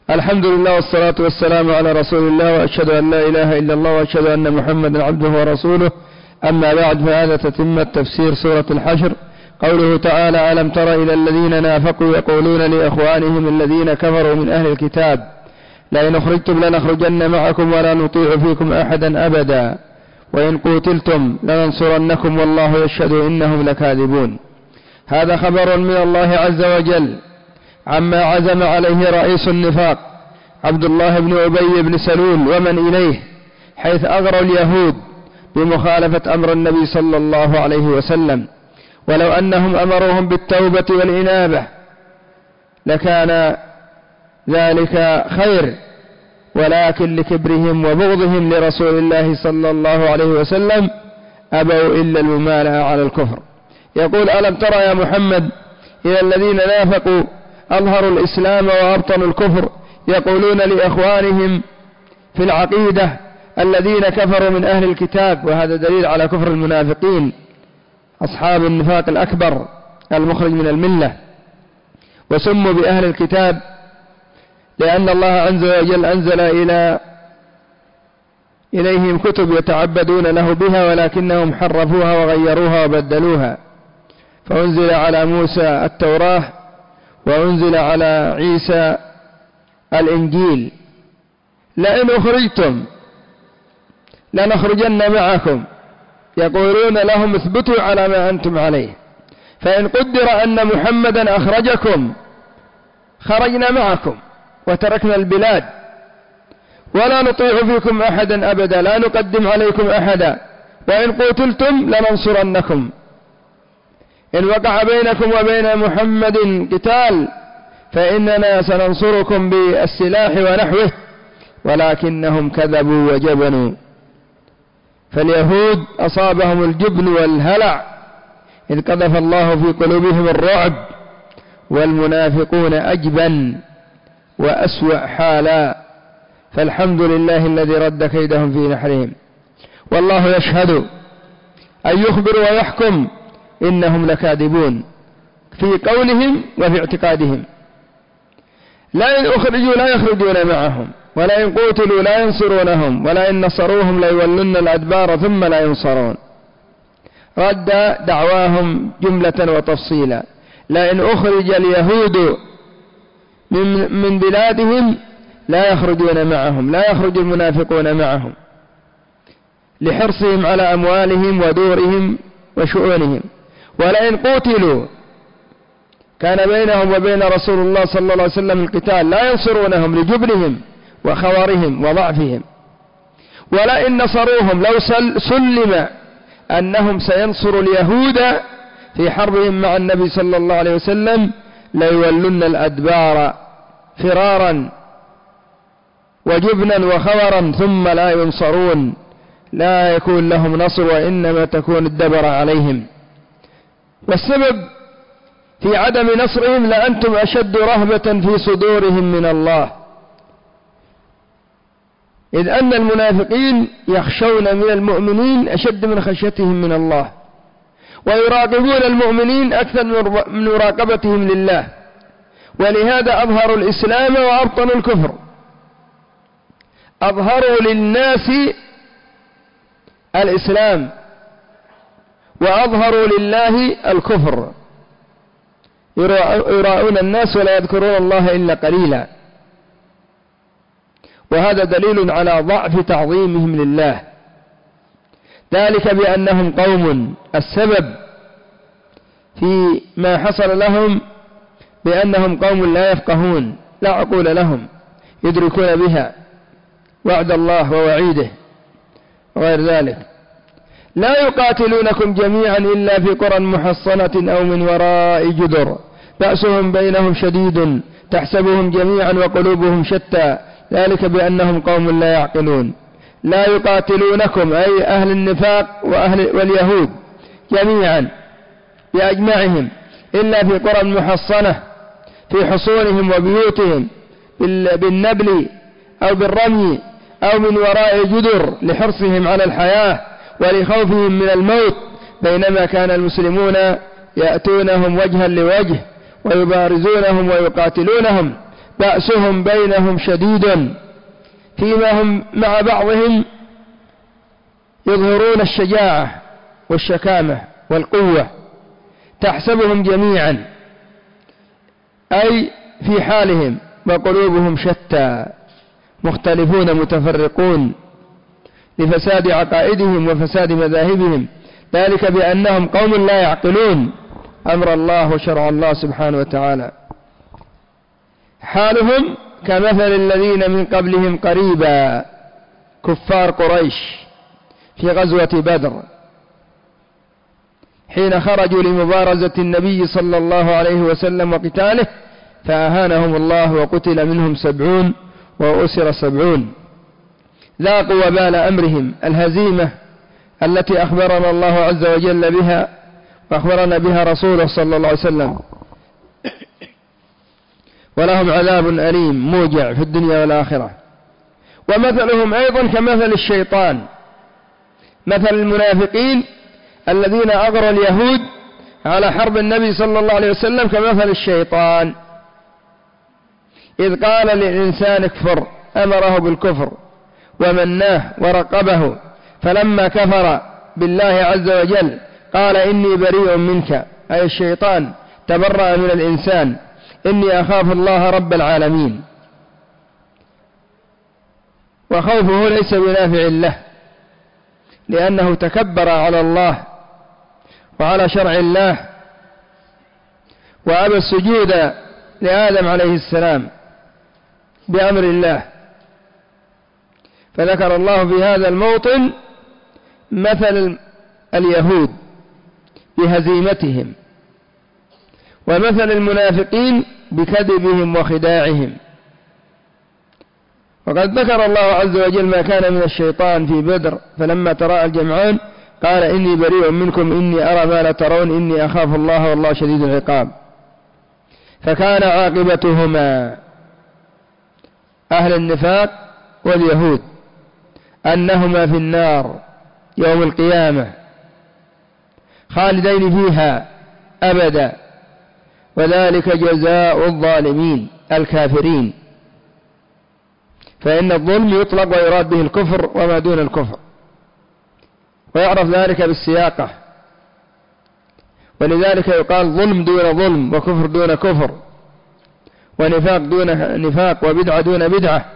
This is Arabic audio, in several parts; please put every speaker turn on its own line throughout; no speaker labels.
الحمد لله والصلاة والسلام على رسول الله، وأشهد أن لا إله إلا الله، وأشهد أن محمدا عبده ورسوله. أما بعد، فهذا تتمة تفسير سورة الحشر. قوله تعالى: ألم تر إلى الذين نافقوا يقولون لإخوانهم الذين كفروا من أهل الكتاب لئن أخرجتم لنخرجن معكم ولا نطيع فيكم أحدا أبدا وإن قوتلتم لننصرنكم والله يشهد إنهم لكاذبون. هذا خبر من الله عز وجل عما عزم عليه رئيس النفاق عبد الله بن أبي بن سلول ومن إليه، حيث أغروا اليهود بمخالفة أمر النبي صلى الله عليه وسلم، ولو أنهم أمروهم بالتوبة والإنابة لكان ذلك خير، ولكن لكبرهم وبغضهم لرسول الله صلى الله عليه وسلم أبوا إلا الممالأة على الكفر. يقول: ألم ترى يا محمد إلى الذين نافقوا أظهروا الإسلام وأبطنوا الكفر يقولون لإخوانهم في العقيدة الذين كفروا من أهل الكتاب، وهذا دليل على كفر المنافقين أصحاب النفاق الأكبر المخرج من الملة، وسموا بأهل الكتاب لأن الله عز وجل أنزل إليهم كتب يتعبدون له بها، ولكنهم حرفوها وغيروها وبدلوها، فأنزل على موسى التوراة وأنزل على عيسى الإنجيل. لئن أخرجتم لنخرجن معكم، يقولون لهم اثبتوا على ما أنتم عليه، فإن قدر أن محمدا أخرجكم خرجنا معكم وتركنا البلاد، ولا نطيع فيكم أحدا أبدا، لا نقدم عليكم أحدا، وإن قتلتم لننصرنكم، إن وقع بينكم وبين محمد قتال فإننا سننصركم بالسلاح ونحوه، ولكنهم كذبوا وجبنوا. فاليهود أصابهم الجبن والهلع إذ قذف الله في قلوبهم الرعب، والمنافقون أجبن وأسوأ حالا، فالحمد لله الذي رد كيدهم في نحرهم. والله يشهد أن يخبر ويحكم إنهم لكاذبون في قولهم وفي اعتقادهم. لئن أخرجوا لا يخرجون معهم، ولئن قوتلوا لا ينصرونهم، ولئن نصروهم ليولن الأدبار ثم لا ينصرون. رد دعواهم جملة وتفصيلا. لئن أخرج اليهود من بلادهم لا يخرجون معهم، لا يخرج المنافقون معهم لحرصهم على أموالهم ودورهم وشؤونهم. ولئن قوتلوا كان بينهم وبين رسول الله صلى الله عليه وسلم القتال لا ينصرونهم لجبنهم وخوارهم وضعفهم. ولئن نصروهم لو سلم أنهم سينصروا اليهود في حربهم مع النبي صلى الله عليه وسلم ليولن الأدبار فرارا وجبنا وخورا ثم لا ينصرون، لا يكون لهم نصر وإنما تكون الدبر عليهم. والسبب في عدم نصرهم لأنتم أشد رهبة في صدورهم من الله، إذ أن المنافقين يخشون من المؤمنين أشد من خشيتهم من الله، ويراقبون المؤمنين أكثر من مراقبتهم لله، ولهذا أظهروا الإسلام وأبطنوا الكفر. أظهروا للناس الإسلام وأظهروا لله الكفر، يراؤون الناس ولا يذكرون الله إلا قليلا، وهذا دليل على ضعف تعظيمهم لله، ذلك بأنهم قوم. السبب في ما حصل لهم بأنهم قوم لا يفقهون، لا عقول لهم يدركون بها وعد الله ووعيده وغير ذلك. لا يقاتلونكم جميعا إلا في قرى محصنة أو من وراء جدر بأسهم بينهم شديد تحسبهم جميعا وقلوبهم شتى ذلك بأنهم قوم لا يعقلون. لا يقاتلونكم أي أهل النفاق واليهود جميعا بأجمعهم إلا في قرى محصنة في حصونهم وبيوتهم بالنبل أو بالرمي أو من وراء جدر لحرصهم على الحياة ولخوفهم من الموت، بينما كان المسلمون يأتونهم وجها لوجه ويبارزونهم ويقاتلونهم بأسهم بينهم شديد فيما هم مع بعضهم يظهرون الشجاعة والشكامة والقوة، تحسبهم جميعا أي في حالهم وقلوبهم شتى مختلفون متفرقون لفساد عقائدهم وفساد مذاهبهم، ذلك بأنهم قوم لا يعقلون أمر الله وشرع الله سبحانه وتعالى. حالهم كمثل الذين من قبلهم قريبا، كفار قريش في غزوة بدر حين خرجوا لمبارزة النبي صلى الله عليه وسلم وقتاله، فأهانهم الله وقتل منهم 70 وأسر 70. ذاقوا وبال أمرهم، الهزيمة التي أخبرنا الله عز وجل بها وأخبرنا بها رسوله صلى الله عليه وسلم، ولهم عذاب أليم موجع في الدنيا والآخرة. ومثلهم أيضا كمثل الشيطان، مثل المنافقين الذين أغروا اليهود على حرب النبي صلى الله عليه وسلم كمثل الشيطان، إذ قال للإنسان اكفر أمره بالكفر ومناه ورقبه، فلما كفر بالله عز وجل قال إني بريء منك، أي الشيطان تبرأ من الإنسان، إني أخاف الله رب العالمين. وخوفه ليس بنافع له، لأنه تكبر على الله وعلى شرع الله، وأبى السجود لآدم عليه السلام بأمر الله. فذكر الله في هذا الموطن مثل اليهود بهزيمتهم، ومثل المنافقين بكذبهم وخداعهم. وقد ذكر الله عز وجل ما كان من الشيطان في بدر، فلما تراءى الجمعان قال إني بريء منكم إني أرى ما لا ترون إني أخاف الله والله شديد العقاب. فكان عاقبتهما أهل النفاق واليهود أنهما في النار يوم القيامة خالدين فيها أبدا، وذلك جزاء الظالمين الكافرين. فإن الظلم يطلق ويراد به الكفر وما دون الكفر، ويعرف ذلك بالسياقة، ولذلك يقال ظلم دون ظلم، وكفر دون كفر، ونفاق دون نفاق، وبدعة دون بدعة.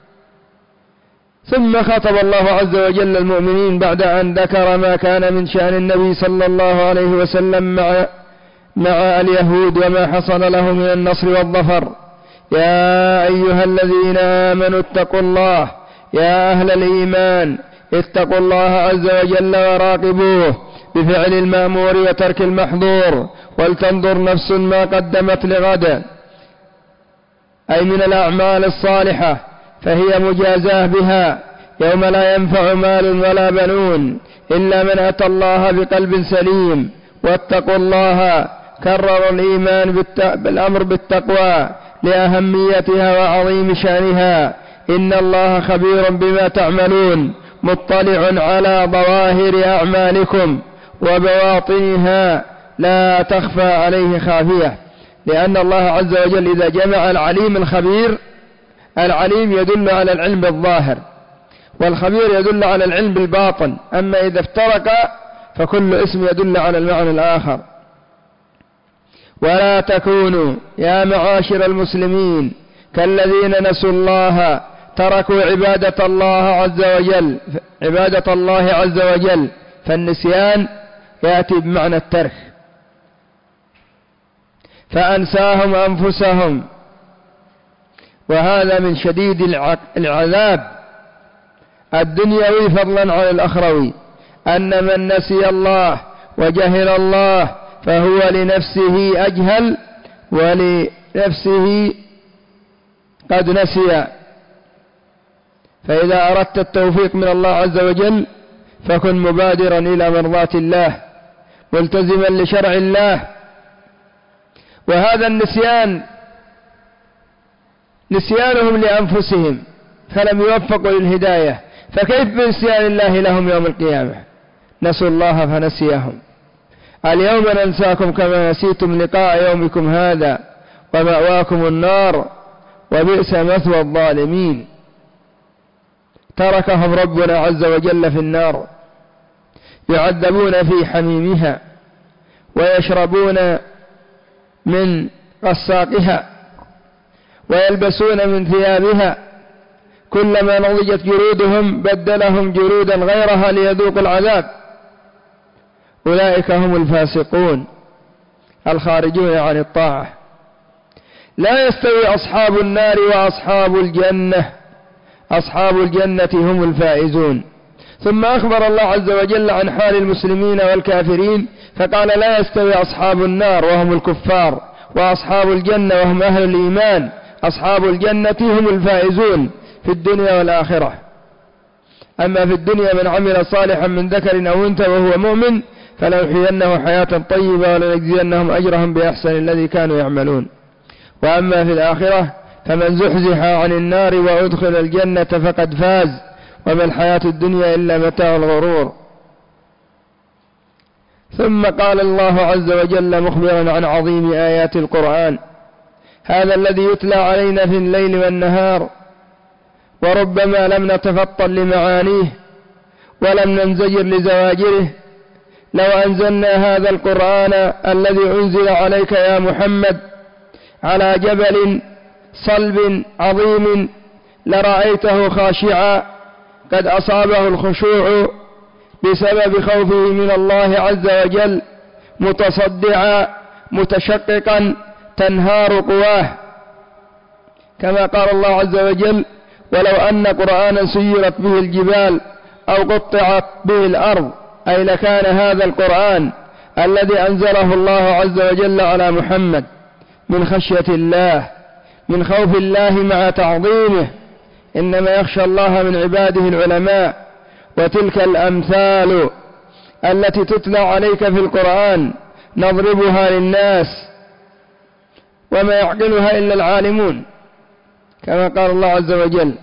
ثم خطب الله عز وجل المؤمنين بعد أن ذكر ما كان من شأن النبي صلى الله عليه وسلم مع اليهود وما حصل له من النصر والظفر. يا أيها الذين آمنوا اتقوا الله، يا أهل الإيمان اتقوا الله عز وجل وراقبوه بفعل المأمور وترك المحظور، ولتنظر نفس ما قدمت لغد، أي من الأعمال الصالحة، فهي مجازاه بها يوم لا ينفع مال ولا بنون إلا من أتى الله بقلب سليم. واتقوا الله، كرر الإيمان بالأمر بالتقوى لأهميتها وعظيم شأنها. إن الله خبير بما تعملون، مطلع على ظواهر أعمالكم وبواطنها لا تخفى عليه خافية. لأن الله عز وجل إذا جمع العليم الخبير، العليم يدل على العلم بالظاهر، والخبير يدل على العلم بالباطن. أما إذا افترق فكل اسم يدل على المعنى الآخر. ولا تكونوا يا معاشر المسلمين كالذين نسوا الله، تركوا عبادة الله عز وجل. فالنسيان يأتي بمعنى الترك، فأنساهم أنفسهم، وهذا من شديد العذاب الدنيوي فضلا عن الأخروي، أن من نسي الله وجهل الله فهو لنفسه أجهل ولنفسه قد نسي. فإذا أردت التوفيق من الله عز وجل فكن مبادرا إلى مرضاة الله، ملتزما لشرع الله. وهذا النسيان نسيانهم لأنفسهم فلم يوفقوا للهداية، فكيف بنسيان الله لهم يوم القيامة؟ نسوا الله فنسيهم. اليوم ننساكم كما نسيتم لقاء يومكم هذا، ومأواكم النار وبئس مثوى الظالمين. تركهم ربنا عز وجل في النار يعذبون في حميمها ويشربون من غساقها ويلبسون من ثيابها، كلما نضجت جلودهم بدلهم جلودا غيرها ليذوقوا العذاب. أولئك هم الفاسقون الخارجون عن الطاعة. لا يستوي أصحاب النار وأصحاب الجنة، أصحاب الجنة هم الفائزون. ثم أخبر الله عز وجل عن حال المسلمين والكافرين فقال لا يستوي أصحاب النار وهم الكفار وأصحاب الجنة وهم أهل الإيمان. أصحاب الجنة هم الفائزون في الدنيا والآخرة. أما في الدنيا من عمل صالحا من ذكر أو أنثى وهو مؤمن فلنحيينه حياة طيبة ولنجزينهم أجرهم بأحسن الذي كانوا يعملون. وأما في الآخرة فمن زحزح عن النار وأدخل الجنة فقد فاز، وما الحياة الدنيا إلا متاع الغرور. ثم قال الله عز وجل مخبرا عن عظيم آيات القرآن: هذا الذي يتلى علينا في الليل والنهار وربما لم نتفطن لمعانيه ولم ننزجر لزواجره. لو أنزلنا هذا القرآن الذي أنزل عليك يا محمد على جبل صلب عظيم لرأيته خاشعا قد أصابه الخشوع بسبب خوفه من الله عز وجل، متصدعا متشققا تنهار قواه، كما قال الله عز وجل: ولو أن قرآنا سيرت به الجبال أو قطعت به الأرض، أي لكان هذا القرآن الذي أنزله الله عز وجل على محمد من خشية الله، من خوف الله مع تعظيمه. إنما يخشى الله من عباده العلماء. وتلك الأمثال التي تتلى عليك في القرآن نضربها للناس وما يعقلها إلا العالمون، كما قال الله عز وجل: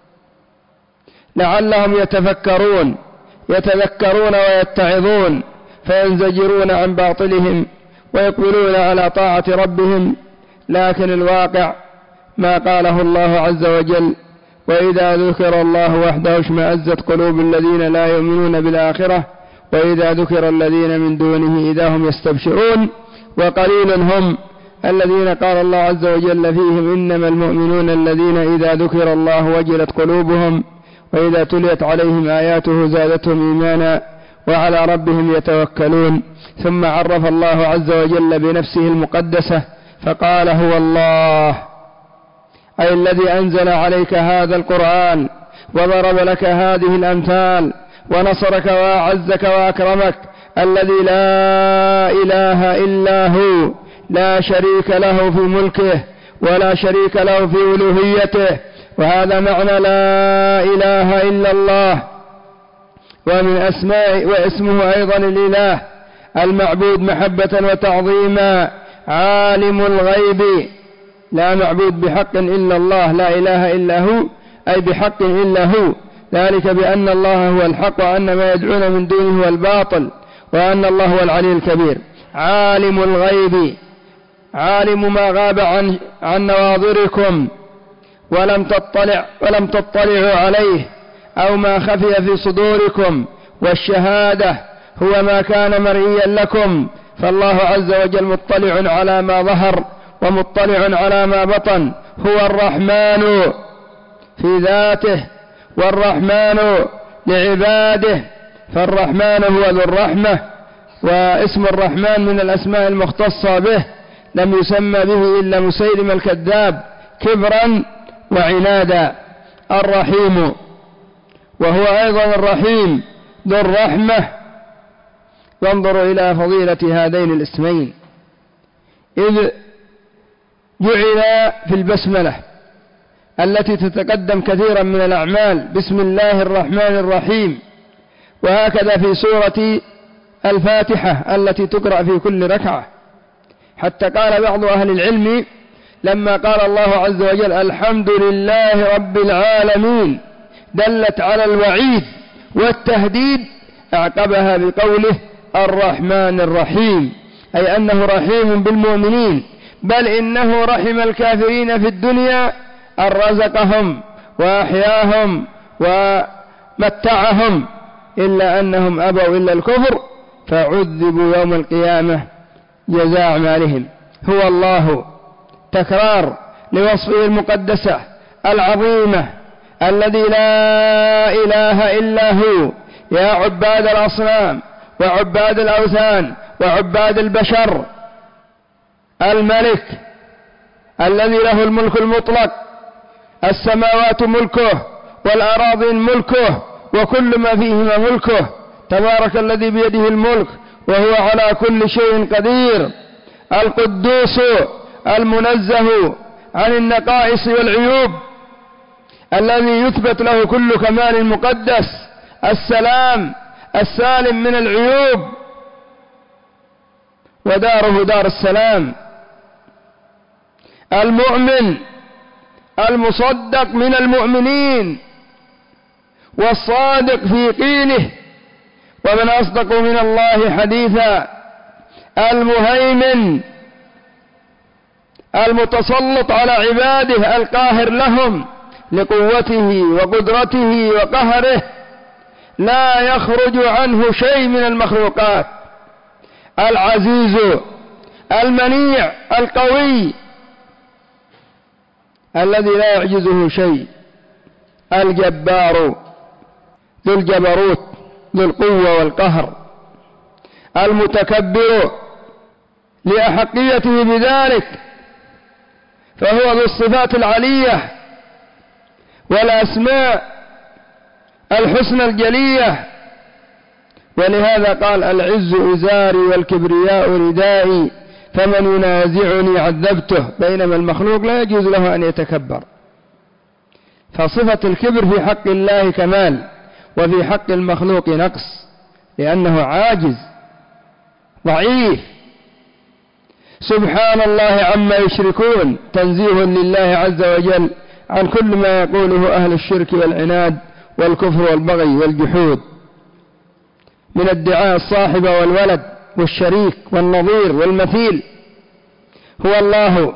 لعلهم يتفكرون يتذكرون ويتعظون فينزجرون عن باطلهم ويقبلون على طاعة ربهم. لكن الواقع ما قاله الله عز وجل: وإذا ذكر الله وحده اشمأزت قلوب الذين لا يؤمنون بالآخرة وإذا ذكر الذين من دونه إذا هم يستبشرون وقليل هم الذين قال الله عز وجل فيهم: إنما المؤمنون الذين إذا ذكر الله وجلت قلوبهم وإذا تليت عليهم آياته زادتهم إيمانا وعلى ربهم يتوكلون. ثم عرف الله عز وجل بنفسه المقدسة فقال: هو الله، أي الذي أنزل عليك هذا القرآن وضرب لك هذه الأمثال ونصرك وأعزك وأكرمك، الذي لا إله إلا هو، لا شريك له في ملكه ولا شريك له في ألوهيته. وهذا معنى لا إله إلا الله. ومن أسماء واسمه أيضا الإله المعبود محبة وتعظيما، عالم الغيب، لا معبود بحق إلا الله، لا إله إلا هو، أي بحق إلا هو، ذلك بأن الله هو الحق وأن ما يدعون من دونه هو الباطل وأن الله هو العلي الكبير. عالم الغيب، عالم ما غاب عن نواظركم ولم تطلعوا عليه، أو ما خفي في صدوركم، والشهادة هو ما كان مرئيا لكم، فالله عز وجل مطلع على ما ظهر ومطلع على ما بطن. هو الرحمن في ذاته والرحمن لعباده، فالرحمن هو ذو الرحمة، واسم الرحمن من الأسماء المختصة به، لم يسمى به إلا مسيلم الكذاب كبرا وعنادا. الرحيم، وهو أيضا الرحيم ذو الرحمة. وانظروا إلى فضيلة هذين الاسمين، إذ جعل في البسملة التي تتقدم كثيرا من الأعمال بسم الله الرحمن الرحيم، وهكذا في سورة الفاتحة التي تقرأ في كل ركعة، حتى قال بعض أهل العلم لما قال الله عز وجل الحمد لله رب العالمين دلت على الوعيد والتهديد، أعقبها بقوله الرحمن الرحيم، أي أنه رحيم بالمؤمنين، بل إنه رحم الكافرين في الدنيا أن رزقهم وأحياهم ومتعهم، إلا أنهم أبوا إلا الكفر فعذبوا يوم القيامة جزاء أعمالهم. هو الله، تكرار لوصفه المقدسة العظيمة الذي لا إله إلا هو. يا عباد الأصنام وعباد الأوثان وعباد البشر، الملك الذي له الملك المطلق، السماوات ملكه والأراضي ملكه وكل ما فيهما ملكه، تبارك الذي بيده الملك وهو على كل شيء قدير. القدوس المنزه عن النقائص والعيوب الذي يثبت له كل كمال مقدس، السلام السالم من العيوب وداره دار السلام. المؤمن المصدق من المؤمنين والصادق في قيله، ومن أصدق من الله حديثا. المهيمن المتسلط على عباده القاهر لهم لقوته وقدرته وقهره، لا يخرج عنه شيء من المخلوقات. العزيز المنيع القوي الذي لا يعجزه شيء. الجبار ذو الجبروت ذو القوة والقهر. المتكبر لأحقيته بذلك، فهو ذو الصفات العلية والأسماء الحسنى الجلية. ولهذا قال: العز إزاري والكبرياء ردائي فمن ينازعني عذبته. بينما المخلوق لا يجوز له أن يتكبر، فصفة الكبر في حق الله كمال، وفي حق المخلوق نقص، لأنه عاجز ضعيف. سبحان الله عما يشركون، تنزيه لله عز وجل عن كل ما يقوله أهل الشرك والعناد والكفر والبغي والجحود من ادعاء الصاحب والولد والشريك والنظير والمثيل. هو الله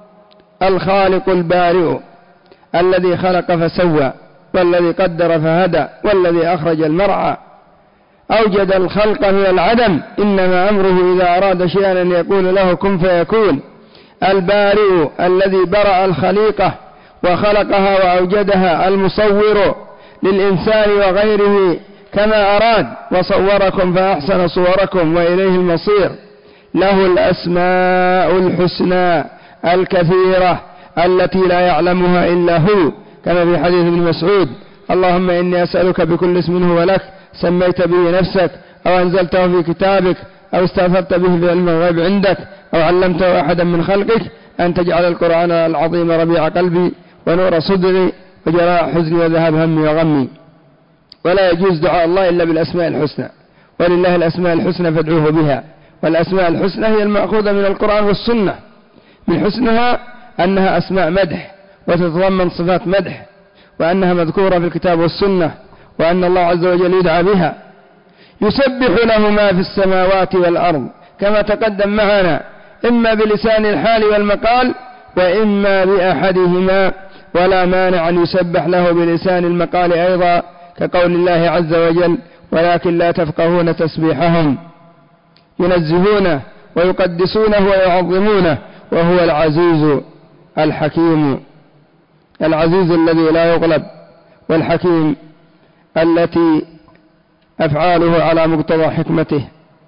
الخالق البارئ الذي خلق فسوى، والذي قدر فهدى، والذي أخرج المرعى، أوجد الخلق من العدم. إنما أمره إذا أراد شيئا أن يقول له كن فيكون. البارئ الذي برأ الخليقة وخلقها وأوجدها. المصور للإنسان وغيره كما أراد، وصوركم فأحسن صوركم وإليه المصير. له الأسماء الحسنى الكثيرة التي لا يعلمها إلا هو، كما في حديث ابن مسعود: اللهم إني أسألك بكل اسم هو لك سميت به نفسك أو أنزلته في كتابك أو استأثرت به في علم الغيب عندك أو علمته أحدا من خلقك أن تجعل القرآن العظيم ربيع قلبي ونور صدري وجلاء حزني وذهاب همي وغمي. ولا يجوز دعاء الله إلا بالأسماء الحسنى، ولله الأسماء الحسنى فادعوه بها. والأسماء الحسنى هي المأخوذة من القرآن والسنة. من حسنها أنها أسماء مدح وتتضمن صفات مدح، وأنها مذكورة في الكتاب والسنة، وأن الله عز وجل يدعى بها. يسبح له ما في السماوات والأرض كما تقدم معنا، إما بلسان الحال والمقال وإما بأحدهما، ولا مانع أن يسبح له بلسان المقال أيضا، كقول الله عز وجل: ولكن لا تفقهون تسبيحهم. ينزهونه ويقدسونه ويعظمونه، وهو العزيز الحكيم، العزيز الذي لا يغلب، والحكيم التي أفعاله على مقتضى حكمته.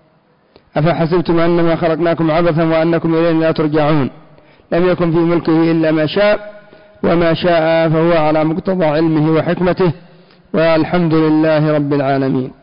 أفحسبتم أنما خلقناكم عبثا وأنكم إلينا لا ترجعون. لم يكن في ملكه إلا ما شاء، وما شاء فهو على مقتضى علمه وحكمته، والحمد لله رب العالمين.